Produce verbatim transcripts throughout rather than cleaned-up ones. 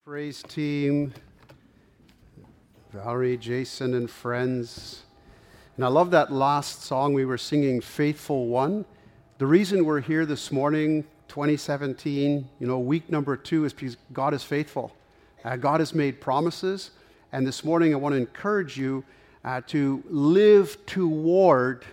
Praise team, Valerie, Jason, and friends. And I love that last song we were singing, Faithful One. The reason we're here this morning, twenty seventeen, you know, week number two, is because God is faithful. Uh, God has made promises. And this morning I want to encourage you uh, to live toward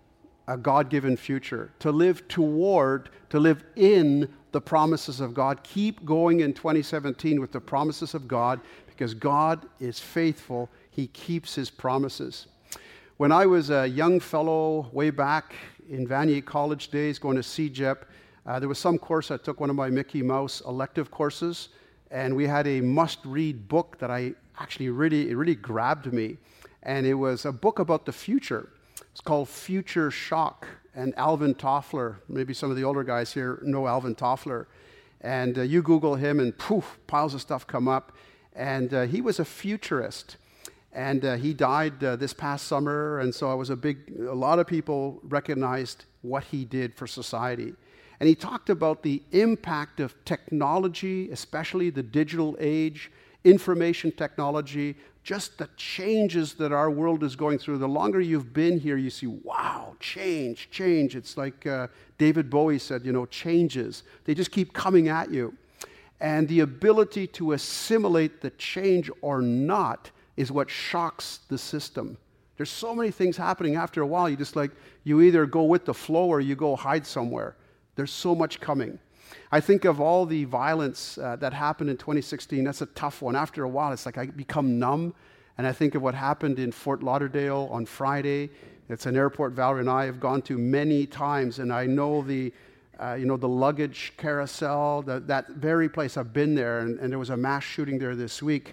a God-given future, to live toward, to live in the promises of God. Keep going in twenty seventeen with the promises of God, because God is faithful. He keeps His promises. When I was a young fellow way back in Vanier College days, going to C J E P, uh, there was some course I took, one of my Mickey Mouse elective courses, and we had a must-read book that I actually really, it really grabbed me. And it was a book about the future. It's called Future Shock, and Alvin Toffler, maybe some of the older guys here know Alvin Toffler. And uh, you Google him and poof, piles of stuff come up. And uh, he was a futurist. And uh, he died uh, this past summer, and so I was a big, a lot of people recognized what he did for society. And he talked about the impact of technology, especially the digital age, information technology, just the changes that our world is going through. The longer you've been here, you see, wow, change, change. It's like uh, David Bowie said, you know, changes. They just keep coming at you. And the ability to assimilate the change or not is what shocks the system. There's so many things happening. After a while, you just like, you either go with the flow or you go hide somewhere. There's so much coming. I think of all the violence uh, that happened in twenty sixteen. That's a tough one. After a while, it's like I become numb, and I think of what happened in Fort Lauderdale on Friday. It's an airport Valerie and I have gone to many times, and I know the, uh, you know, the luggage carousel, the, that very place. I've been there, and, and there was a mass shooting there this week.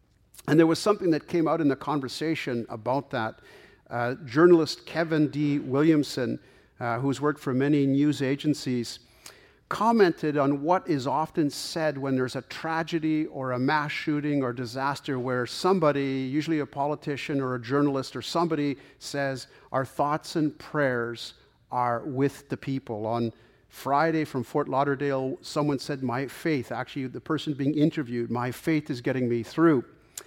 And there was something that came out in the conversation about that. Uh, journalist Kevin D. Williamson, uh, who's worked for many news agencies, commented on what is often said when there's a tragedy or a mass shooting or disaster where somebody, usually a politician or a journalist or somebody, says, our thoughts and prayers are with the people. On Friday from Fort Lauderdale, someone said, my faith, actually the person being interviewed, my faith is getting me through.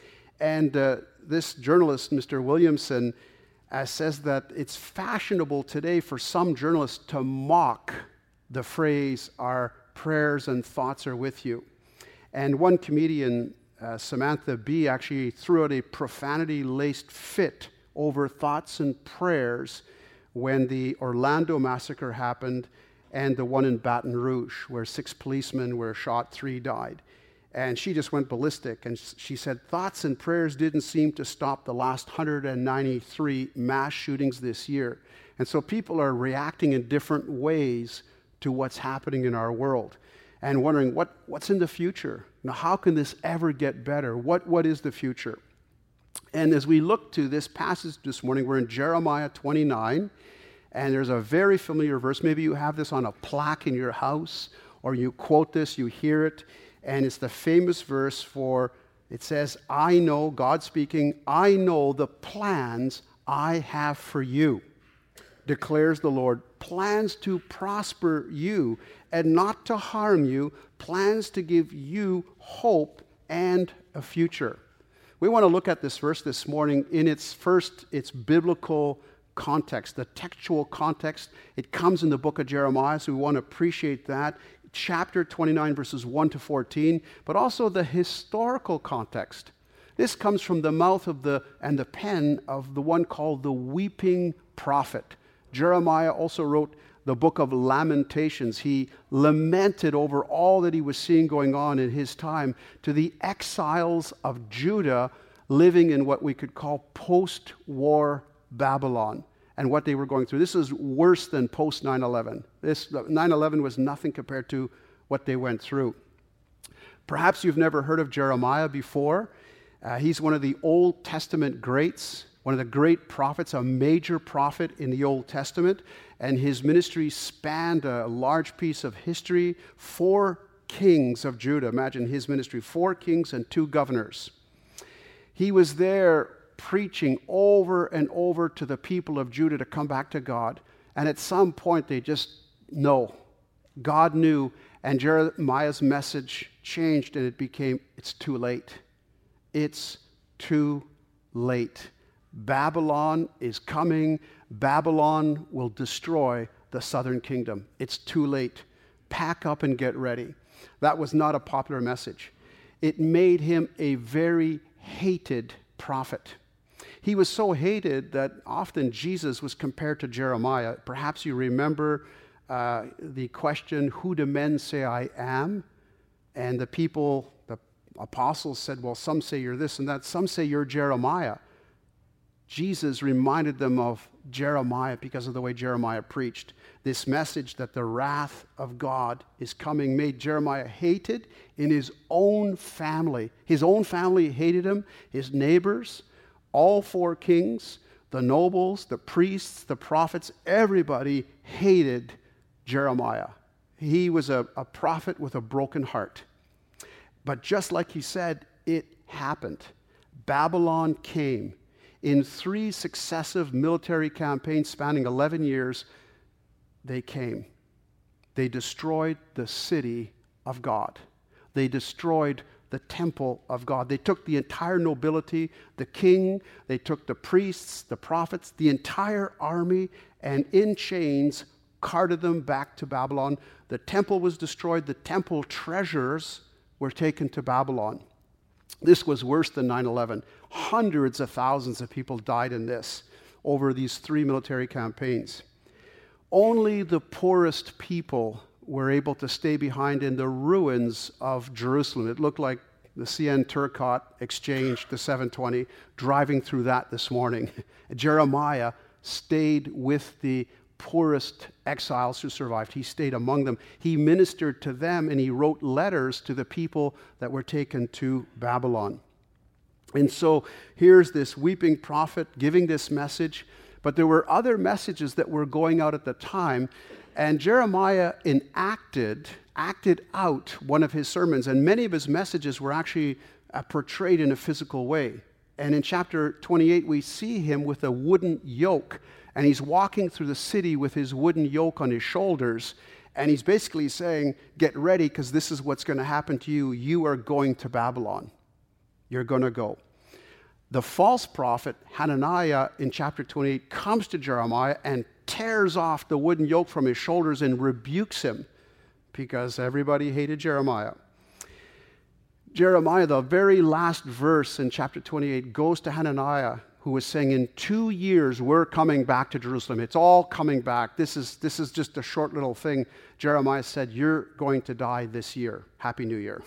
And uh, this journalist, Mister Williamson, uh, says that it's fashionable today for some journalists to mock the phrase, our prayers and thoughts are with you. And one comedian, uh, Samantha Bee, actually threw out a profanity-laced fit over thoughts and prayers when the Orlando massacre happened and the one in Baton Rouge, where six policemen were shot, three died. And she just went ballistic, and she said, thoughts and prayers didn't seem to stop the last one hundred ninety-three mass shootings this year. And so people are reacting in different ways to what's happening in our world and wondering what, what's in the future. Now, how can this ever get better? What, what is the future? And as we look to this passage this morning, we're in Jeremiah twenty-nine, and there's a very familiar verse. Maybe you have this on a plaque in your house, or you quote this, you hear it, and it's the famous verse for, it says, I know, God speaking, I know the plans I have for you, declares the Lord, plans to prosper you and not to harm you, plans to give you hope and a future. We want to look at this verse this morning in its first, its biblical context, the textual context. It comes in the book of Jeremiah, so we want to appreciate that. Chapter twenty-nine, verses one to fourteen, but also the historical context. This comes from the mouth of the and the pen of the one called the weeping prophet. Jeremiah also wrote the book of Lamentations. He lamented over all that he was seeing going on in his time to the exiles of Judah living in what we could call post-war Babylon and what they were going through. This is worse than post nine eleven. This nine eleven was nothing compared to what they went through. Perhaps you've never heard of Jeremiah before. Uh, he's one of the Old Testament greats, one of the great prophets, a major prophet in the Old Testament, and his ministry spanned a large piece of history. Four kings of Judah, imagine his ministry, four kings and two governors. He was there preaching over and over to the people of Judah to come back to God, and at some point they just, no, God knew, and Jeremiah's message changed, and it became, it's too late. It's too late. Babylon is coming. Babylon will destroy the southern kingdom. It's too late. Pack up and get ready. That was not a popular message. It made him a very hated prophet. He was so hated that often Jesus was compared to Jeremiah. Perhaps you remember uh, the question, who do men say I am? And the people, the apostles said, well, some say you're this and that. Some say you're Jeremiah. Jesus reminded them of Jeremiah because of the way Jeremiah preached. This message that the wrath of God is coming made Jeremiah hated in his own family. His own family hated him, his neighbors, all four kings, the nobles, the priests, the prophets, everybody hated Jeremiah. He was a, a prophet with a broken heart. But just like he said, it happened. Babylon came. In three successive military campaigns spanning eleven years, they came. They destroyed the city of God. They destroyed the temple of God. They took the entire nobility, the king, they took the priests, the prophets, the entire army, and in chains carted them back to Babylon. The temple was destroyed. The temple treasures were taken to Babylon. This was worse than nine eleven. Hundreds of thousands of people died in this over these three military campaigns. Only the poorest people were able to stay behind in the ruins of Jerusalem. It looked like the C N Turcotte Exchange, the seven twenty, driving through that this morning. Jeremiah stayed with the poorest exiles who survived. He stayed among them. He ministered to them, and he wrote letters to the people that were taken to Babylon. And so here's this weeping prophet giving this message, but there were other messages that were going out at the time, and Jeremiah enacted, acted out one of his sermons, and many of his messages were actually uh, portrayed in a physical way. And in chapter twenty-eight, we see him with a wooden yoke, and he's walking through the city with his wooden yoke on his shoulders, and he's basically saying, get ready, because this is what's going to happen to you. You are going to Babylon. You're going to go. The false prophet, Hananiah, in chapter twenty-eight, comes to Jeremiah and tears off the wooden yoke from his shoulders and rebukes him because everybody hated Jeremiah. Jeremiah, the very last verse in chapter twenty-eight, goes to Hananiah, who was saying, in two years, we're coming back to Jerusalem. It's all coming back. This is, this is just a short little thing. Jeremiah said, you're going to die this year. Happy New Year.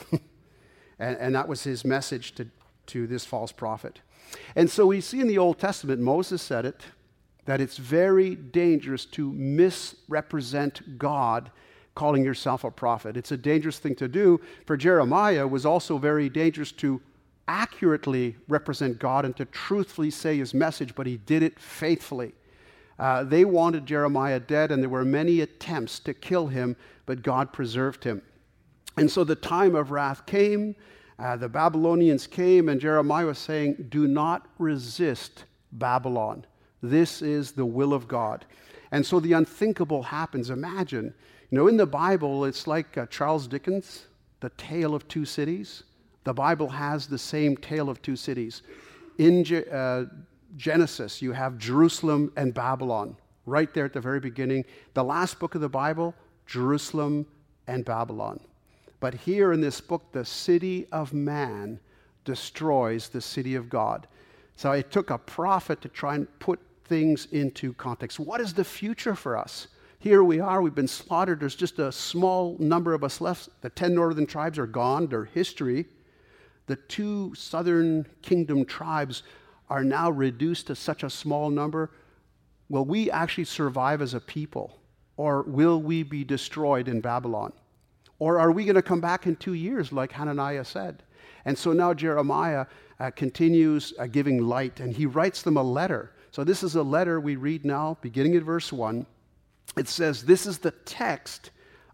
and, and that was his message to, to this false prophet. And so we see in the Old Testament, Moses said it, that it's very dangerous to misrepresent God calling yourself a prophet. It's a dangerous thing to do. For Jeremiah, it was also very dangerous to accurately represent God and to truthfully say his message, but he did it faithfully. Uh, they wanted Jeremiah dead, and there were many attempts to kill him, but God preserved him. And so the time of wrath came, uh, the Babylonians came, and Jeremiah was saying, do not resist Babylon. This is the will of God. And so the unthinkable happens. Imagine, you know, in the Bible, it's like uh, Charles Dickens, The Tale of Two Cities. The Bible has the same tale of two cities. In Ge- uh, Genesis, you have Jerusalem and Babylon, right there at the very beginning. The last book of the Bible, Jerusalem and Babylon. But here in this book, the city of man destroys the city of God. So it took a prophet to try and put things into context. What is the future for us? Here we are, we've been slaughtered. There's just a small number of us left. The ten northern tribes are gone, they're history. The two southern kingdom tribes are now reduced to such a small number. Will we actually survive as a people? Or will we be destroyed in Babylon? Or are we going to come back in two years like Hananiah said? And so now Jeremiah uh, continues uh, giving light, and he writes them a letter. So this is a letter we read now, beginning at verse one. It says, this is the text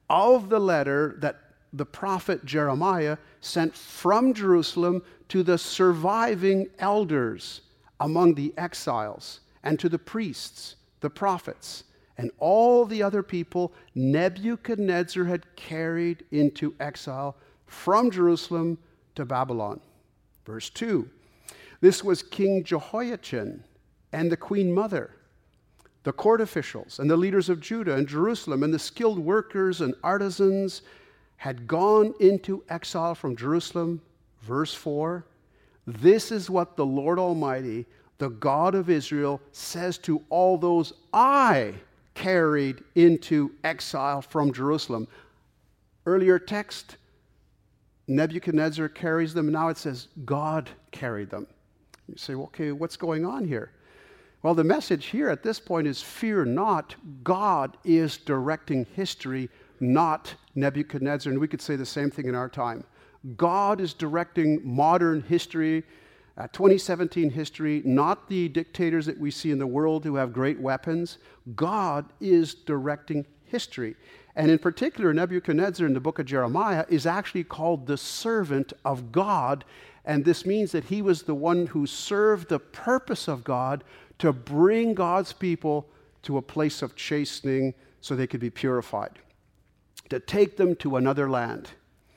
of the letter that the prophet Jeremiah sent from Jerusalem to the surviving elders among the exiles, and to the priests, the prophets, and all the other people Nebuchadnezzar had carried into exile from Jerusalem to Babylon. Verse two, this was King Jehoiachin and the queen mother, the court officials and the leaders of Judah and Jerusalem, and the skilled workers and artisans had gone into exile from Jerusalem. Verse four, this is what the Lord Almighty, the God of Israel, says to all those I carried into exile from Jerusalem. Earlier text, Nebuchadnezzar carries them. Now it says God carried them. You say, well, okay, what's going on here? Well, the message here at this point is fear not. God is directing history, not Nebuchadnezzar. And we could say the same thing in our time. God is directing modern history, uh, twenty seventeen history, not the dictators that we see in the world who have great weapons. God is directing history. And in particular, Nebuchadnezzar in the book of Jeremiah is actually called the servant of God. And this means that he was the one who served the purpose of God to bring God's people to a place of chastening so they could be purified, to take them to another land.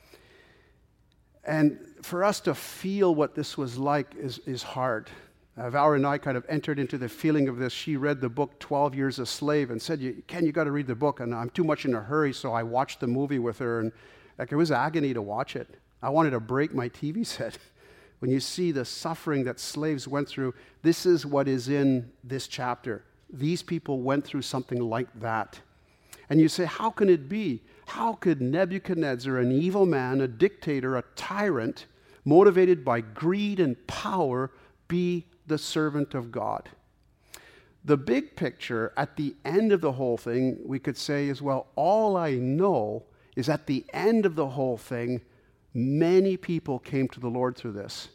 And for us to feel what this was like is, is hard. Uh, Val and I kind of entered into the feeling of this. She read the book twelve years a Slave and said, Ken, you got to read the book. And I'm too much in a hurry, so I watched the movie with her. And like, it was agony to watch it. I wanted to break my T V set. When you see the suffering that slaves went through, this is what is in this chapter. These people went through something like that. And you say, how can it be? How could Nebuchadnezzar, an evil man, a dictator, a tyrant, motivated by greed and power, be the servant of God? The big picture at the end of the whole thing, we could say is, well, all I know is at the end of the whole thing, many people came to the Lord through this.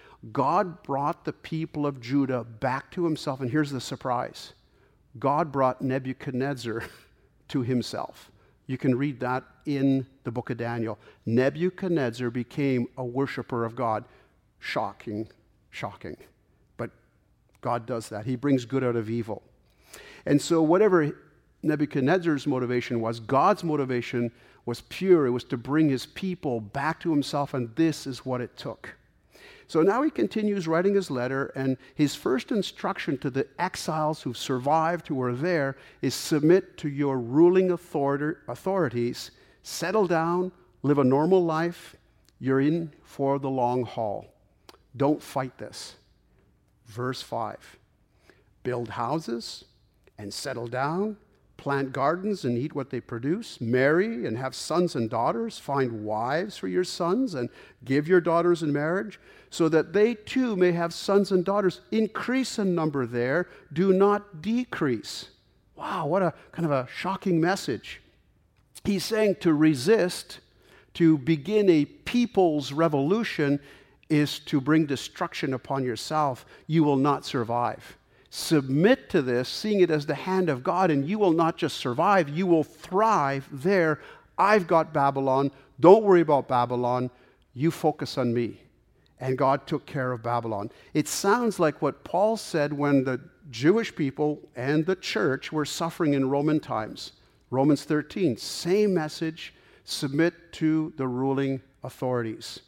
God brought the people of Judah back to himself, and here's the surprise. God brought Nebuchadnezzar to himself. You can read that in the book of Daniel. Nebuchadnezzar became a worshiper of God. Shocking, shocking. But God does that. He brings good out of evil. And so whatever Nebuchadnezzar's motivation was, God's motivation was pure. It was to bring his people back to himself, and this is what it took. So now he continues writing his letter, and his first instruction to the exiles who survived, who were there, is submit to your ruling authority, authorities, settle down, live a normal life. You're in for the long haul. Don't fight this. Verse five, build houses and settle down, plant gardens and eat what they produce, marry and have sons and daughters, find wives for your sons and give your daughters in marriage, so that they too may have sons and daughters. Increase in number there, do not decrease. Wow, what a kind of a shocking message. He's saying to resist, to begin a people's revolution, is to bring destruction upon yourself. You will not survive. Submit to this, seeing it as the hand of God, and you will not just survive, you will thrive there. I've got Babylon. Don't worry about Babylon. You focus on me. And God took care of Babylon. It sounds like what Paul said when the Jewish people and the church were suffering in Roman times. Romans thirteen, same message, submit to the ruling authorities.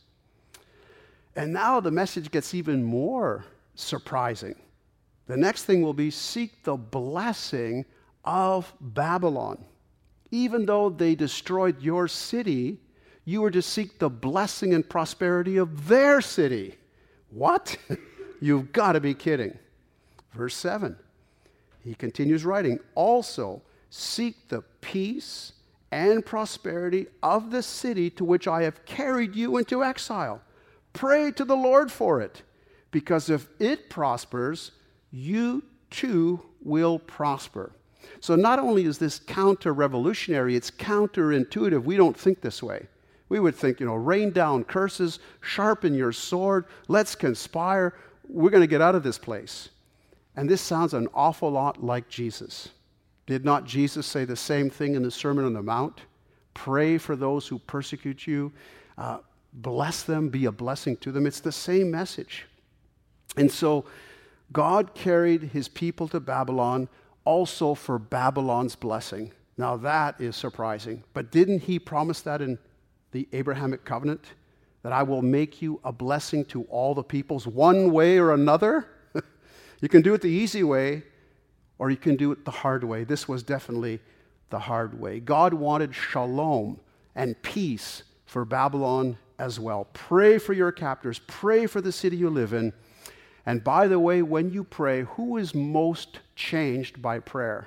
And now the message gets even more surprising. The next thing will be seek the blessing of Babylon. Even though they destroyed your city, you were to seek the blessing and prosperity of their city. What? You've got to be kidding. Verse seven, he continues writing, also seek the peace and prosperity of the city to which I have carried you into exile. Pray to the Lord for it, because if it prospers, you too will prosper. So not only is this counter-revolutionary, it's counterintuitive. We don't think this way. We would think, you know, rain down curses, sharpen your sword, let's conspire. We're going to get out of this place. And this sounds an awful lot like Jesus. Did not Jesus say the same thing in the Sermon on the Mount? Pray for those who persecute you. Uh, bless them, be a blessing to them. It's the same message. And so God carried his people to Babylon also for Babylon's blessing. Now that is surprising. But didn't he promise that in the Abrahamic covenant? That I will make you a blessing to all the peoples one way or another? You can do it the easy way, or you can do it the hard way. This was definitely the hard way. God wanted shalom and peace for Babylon as well. Pray for your captors. Pray for the city you live in. And by the way, when you pray, who is most changed by prayer?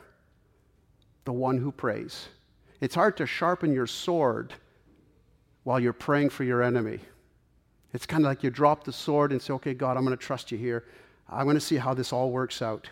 The one who prays. It's hard to sharpen your sword while you're praying for your enemy. It's kind of like you drop the sword and say, okay, God, I'm going to trust you here. I'm going to see how this all works out.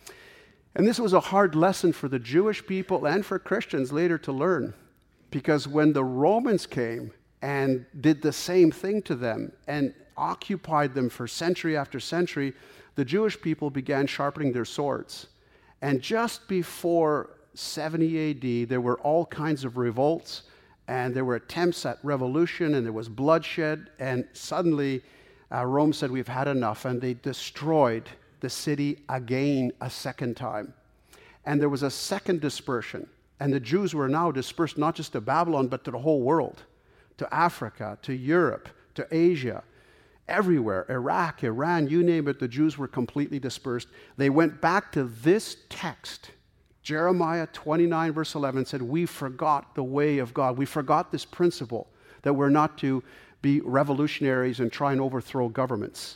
And this was a hard lesson for the Jewish people and for Christians later to learn, because when the Romans came and did the same thing to them and occupied them for century after century, the Jewish people began sharpening their swords. And just before seventy A D, there were all kinds of revolts, and there were attempts at revolution, and there was bloodshed, and suddenly uh, Rome said, we've had enough, and they destroyed the city again a second time. And there was a second dispersion, and the Jews were now dispersed not just to Babylon, but to the whole world, to Africa, to Europe, to Asia, everywhere, Iraq, Iran, you name it, the Jews were completely dispersed. They went back to this text. Jeremiah twenty-nine, verse eleven said, we forgot the way of God. We forgot this principle that we're not to be revolutionaries and try and overthrow governments.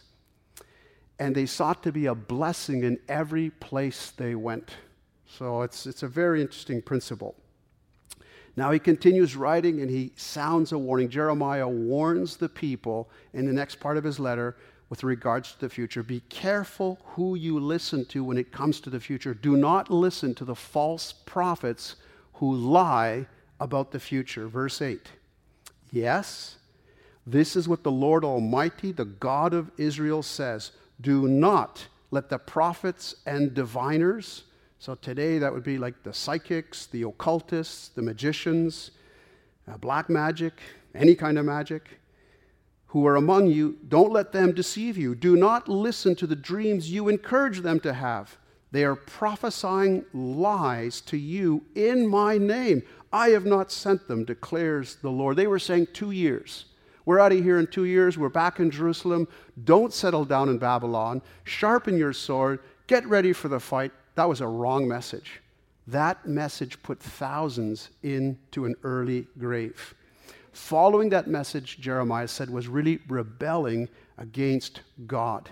And they sought to be a blessing in every place they went. So it's, it's a very interesting principle. Now he continues writing and he sounds a warning. Jeremiah warns the people in the next part of his letter with regards to the future. Be careful who you listen to when it comes to the future. Do not listen to the false prophets who lie about the future. Verse eight. Yes, this is what the Lord Almighty, the God of Israel, says. Do not let the prophets and diviners, so today that would be like the psychics, the occultists, the magicians, uh, black magic, any kind of magic, who are among you, don't let them deceive you. Do not listen to the dreams you encourage them to have. They are prophesying lies to you in my name. I have not sent them, declares the Lord. They were saying two years. We're out of here in two years. We're back in Jerusalem. Don't settle down in Babylon. Sharpen your sword. Get ready for the fight. That was a wrong message. That message put thousands into an early grave. Following that message, Jeremiah said, was really rebelling against God.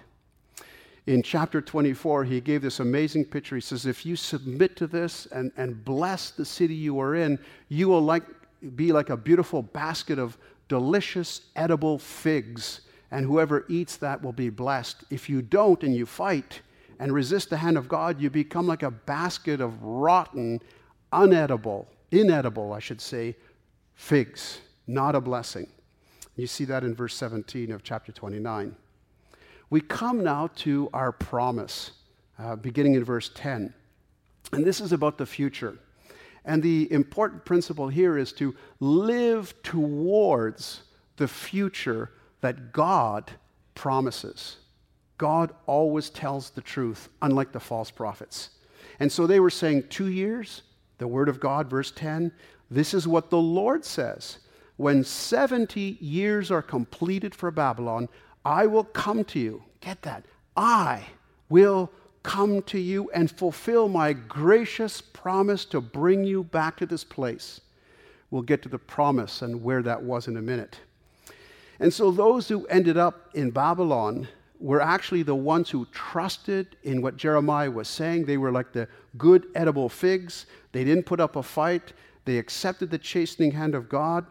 In chapter twenty-four, he gave this amazing picture. He says, if you submit to this and, and bless the city you are in, you will like, be like a beautiful basket of delicious, edible figs, and whoever eats that will be blessed. If you don't and you fight and resist the hand of God, you become like a basket of rotten, unedible, inedible, I should say, figs. Not a blessing. You see that in verse seventeen of chapter twenty-nine. We come now to our promise, uh, beginning in verse ten. And this is about the future. And the important principle here is to live towards the future that God promises. God always tells the truth, unlike the false prophets. And so they were saying two years, the word of God, verse ten, this is what the Lord says. When seventy years are completed for Babylon, I will come to you. Get that. I will come to you and fulfill my gracious promise to bring you back to this place. We'll get to the promise and where that was in a minute. And so those who ended up in Babylon were actually the ones who trusted in what Jeremiah was saying. They were like the good edible figs. They didn't put up a fight. They accepted the chastening hand of God.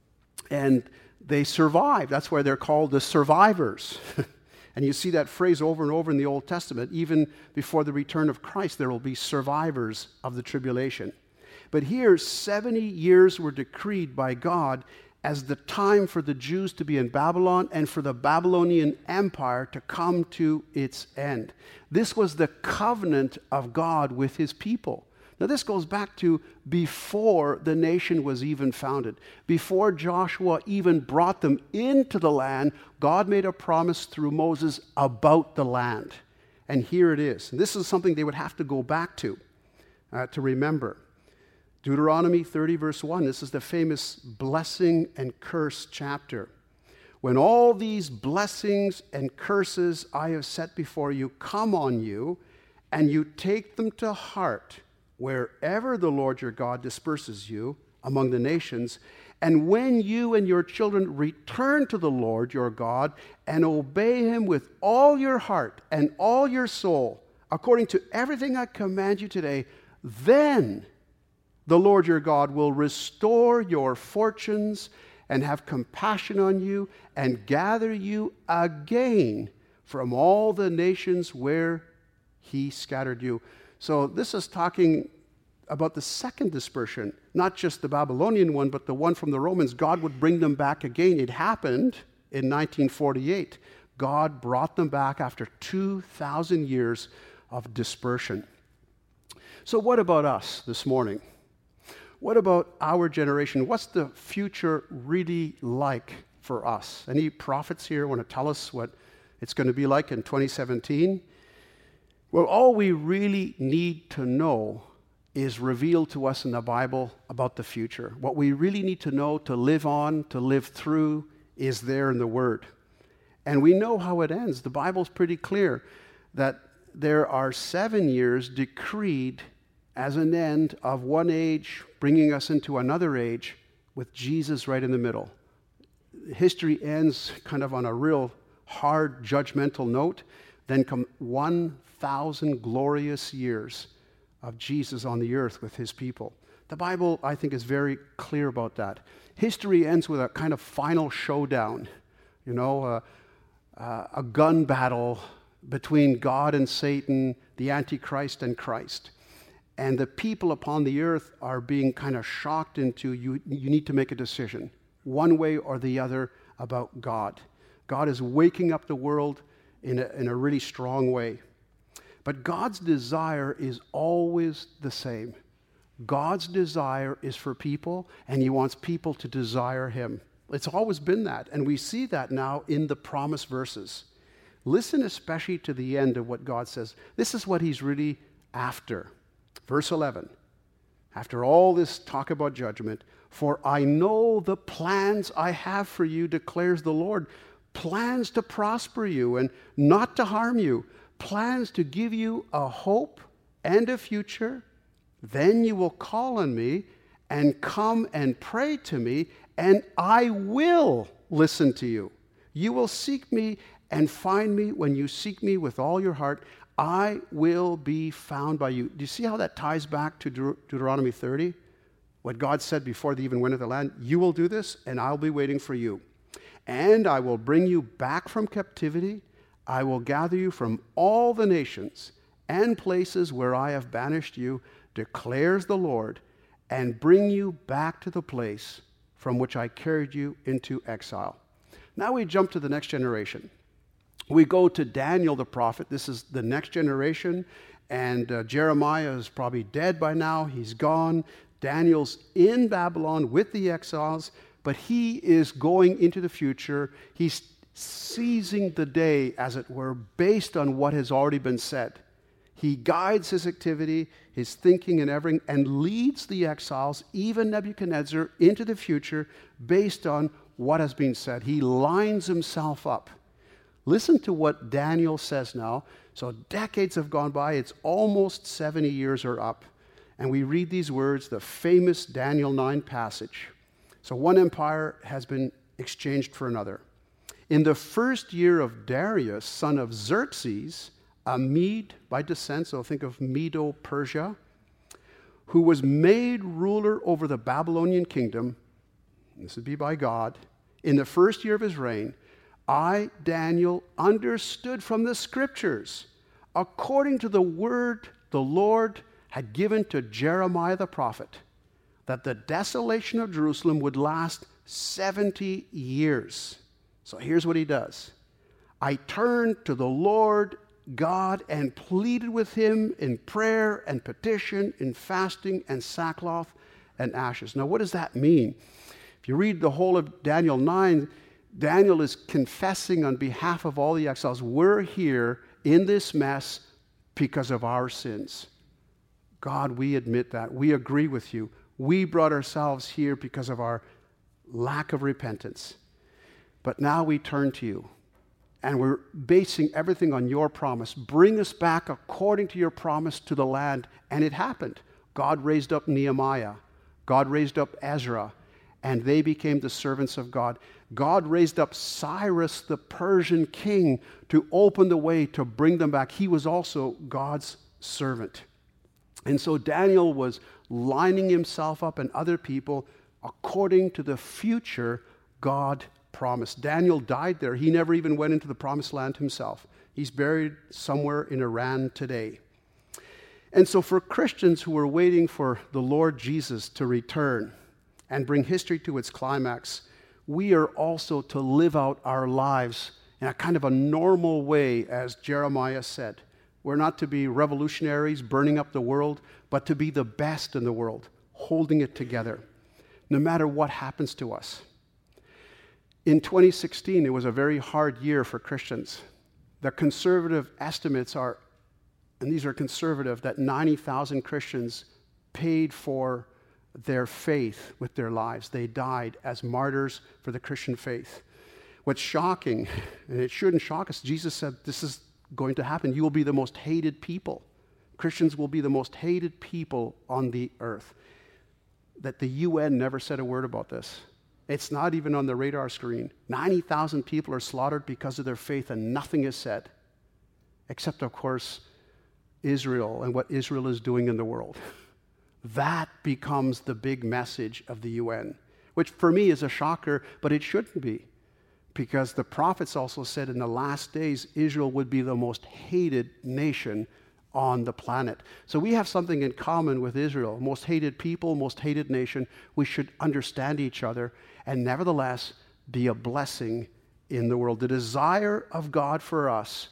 And they survived. That's why they're called the survivors. And you see that phrase over and over in the Old Testament. Even before the return of Christ, there will be survivors of the tribulation. But here, seventy years were decreed by God as the time for the Jews to be in Babylon and for the Babylonian Empire to come to its end. This was the covenant of God with his people. Now, this goes back to before the nation was even founded. Before Joshua even brought them into the land, God made a promise through Moses about the land. And here it is. And this is something they would have to go back to. uh, to remember. Deuteronomy thirty, verse one, this is the famous blessing and curse chapter. When all these blessings and curses I have set before you come on you, and you take them to heart wherever the Lord your God disperses you among the nations, and when you and your children return to the Lord your God and obey him with all your heart and all your soul, according to everything I command you today, then the Lord your God will restore your fortunes and have compassion on you and gather you again from all the nations where he scattered you. So this is talking about the second dispersion, not just the Babylonian one, but the one from the Romans. God would bring them back again. It happened in nineteen forty-eight. God brought them back after two thousand years of dispersion. So what about us this morning? What about our generation? What's the future really like for us? Any prophets here want to tell us what it's going to be like in twenty seventeen? Well, all we really need to know is revealed to us in the Bible about the future. What we really need to know to live on, to live through, is there in the Word. And we know how it ends. The Bible's pretty clear that there are seven years decreed as an end of one age, bringing us into another age with Jesus right in the middle. History ends kind of on a real hard, judgmental note. Then come one thousand glorious years of Jesus on the earth with his people. The Bible, I think, is very clear about that. History ends with a kind of final showdown, you know, uh, uh, a gun battle between God and Satan, the Antichrist and Christ. And the people upon the earth are being kind of shocked into, you, you need to make a decision, one way or the other, about God. God is waking up the world in a, in a really strong way. But God's desire is always the same. God's desire is for people, and he wants people to desire him. It's always been that, and we see that now in the promise verses. Listen especially to the end of what God says. This is what he's really after. Verse eleven, after all this talk about judgment, for I know the plans I have for you, declares the Lord, plans to prosper you and not to harm you, plans to give you a hope and a future. Then you will call on me and come and pray to me, and I will listen to you. You will seek me and find me when you seek me with all your heart. I will be found by you. Do you see how that ties back to Deut- Deuteronomy thirty? What God said before they even went into the land, you will do this, and I'll be waiting for you. And I will bring you back from captivity. I will gather you from all the nations and places where I have banished you, declares the Lord, and bring you back to the place from which I carried you into exile. Now we jump to the next generation. We go to Daniel the prophet. This is the next generation, and uh, Jeremiah is probably dead by now. He's gone. Daniel's in Babylon with the exiles, but he is going into the future. He's seizing the day, as it were, based on what has already been said. He guides his activity, his thinking and everything, and leads the exiles, even Nebuchadnezzar, into the future based on what has been said. He lines himself up. Listen to what Daniel says now. So decades have gone by. It's almost seventy years are up. And we read these words, the famous Daniel nine passage. So one empire has been exchanged for another. In the first year of Darius, son of Xerxes, a Mede by descent, so think of Medo-Persia, who was made ruler over the Babylonian kingdom, this would be by God, in the first year of his reign, I, Daniel, understood from the scriptures, according to the word the Lord had given to Jeremiah the prophet, that the desolation of Jerusalem would last seventy years. So here's what he does. I turned to the Lord God and pleaded with him in prayer and petition, in fasting and sackcloth and ashes. Now, what does that mean? If you read the whole of Daniel nine, Daniel is confessing on behalf of all the exiles, we're here in this mess because of our sins. God, we admit that. We agree with you. We brought ourselves here because of our lack of repentance. But now we turn to you, and we're basing everything on your promise. Bring us back according to your promise to the land. And it happened. God raised up Nehemiah. God raised up Ezra, and they became the servants of God. God raised up Cyrus, the Persian king, to open the way to bring them back. He was also God's servant. And so Daniel was lining himself up and other people according to the future God promised. Daniel died there. He never even went into the promised land himself. He's buried somewhere in Iran today. And so for Christians who are waiting for the Lord Jesus to return and bring history to its climax, we are also to live out our lives in a kind of a normal way, as Jeremiah said. We're not to be revolutionaries burning up the world, but to be the best in the world, holding it together, no matter what happens to us. In twenty sixteen, it was a very hard year for Christians. The conservative estimates are, and these are conservative, that ninety thousand Christians paid for their faith with their lives. They died as martyrs for the Christian faith. What's shocking, and it shouldn't shock us, Jesus said this is going to happen. You will be the most hated people. Christians will be the most hated people on the earth. That the U N never said a word about this. It's not even on the radar screen. ninety thousand people are slaughtered because of their faith, and nothing is said. Except, of course, Israel and what Israel is doing in the world. That becomes the big message of the U N, which for me is a shocker, but it shouldn't be. Because the prophets also said in the last days, Israel would be the most hated nation on the planet. So we have something in common with Israel. Most hated people, most hated nation. We should understand each other and nevertheless be a blessing in the world. The desire of God for us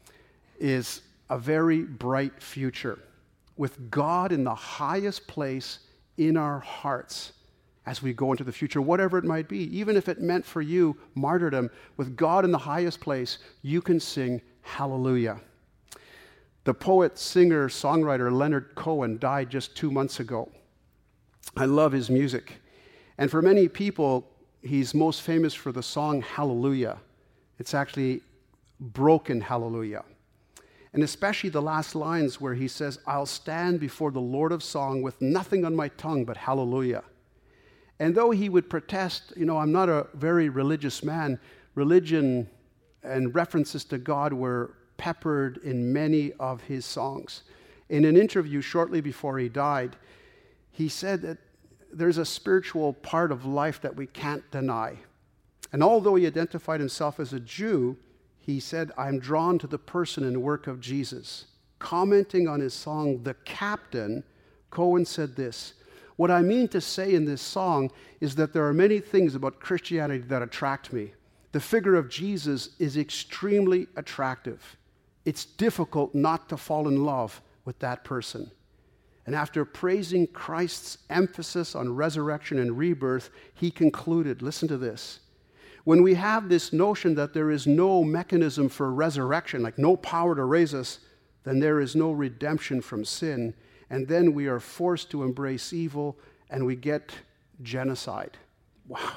is a very bright future with God in the highest place in our hearts as we go into the future, whatever it might be. Even if it meant for you martyrdom, with God in the highest place, you can sing hallelujah. The poet, singer, songwriter Leonard Cohen died just two months ago. I love his music. And for many people, he's most famous for the song Hallelujah. It's actually broken hallelujah. And especially the last lines where he says, I'll stand before the Lord of song with nothing on my tongue but hallelujah. And though he would protest, you know, I'm not a very religious man, religion and references to God were peppered in many of his songs. In an interview shortly before he died, he said that there's a spiritual part of life that we can't deny. And although he identified himself as a Jew, he said, I'm drawn to the person and work of Jesus. Commenting on his song, The Captain, Cohen said this, what I mean to say in this song is that there are many things about Christianity that attract me. The figure of Jesus is extremely attractive. It's difficult not to fall in love with that person. And after praising Christ's emphasis on resurrection and rebirth, he concluded, listen to this, when we have this notion that there is no mechanism for resurrection, like no power to raise us, then there is no redemption from sin. And then we are forced to embrace evil, and we get genocide. Wow.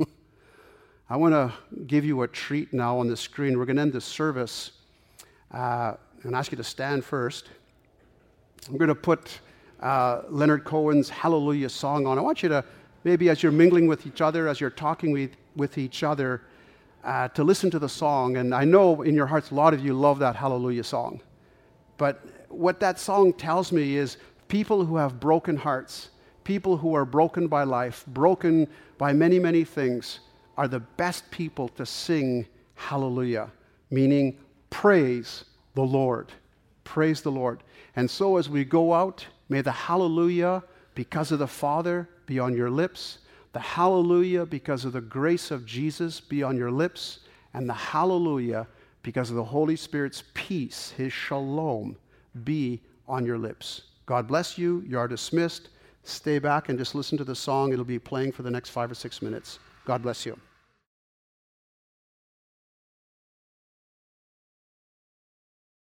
I want to give you a treat now on the screen. We're going to end this service uh, and ask you to stand first. I'm going to put uh, Leonard Cohen's Hallelujah song on. I want you to, maybe as you're mingling with each other, as you're talking with, with each other, uh, to listen to the song. And I know in your hearts a lot of you love that Hallelujah song. But what that song tells me is people who have broken hearts, people who are broken by life, broken by many, many things, are the best people to sing hallelujah, meaning praise the Lord. Praise the Lord. And so as we go out, may the hallelujah because of the Father be on your lips, the hallelujah because of the grace of Jesus be on your lips, and the hallelujah because of the Holy Spirit's peace, his shalom, be on your lips. God bless you. You are dismissed. Stay back and just listen to the song. It'll be playing for the next five or six minutes. God bless you.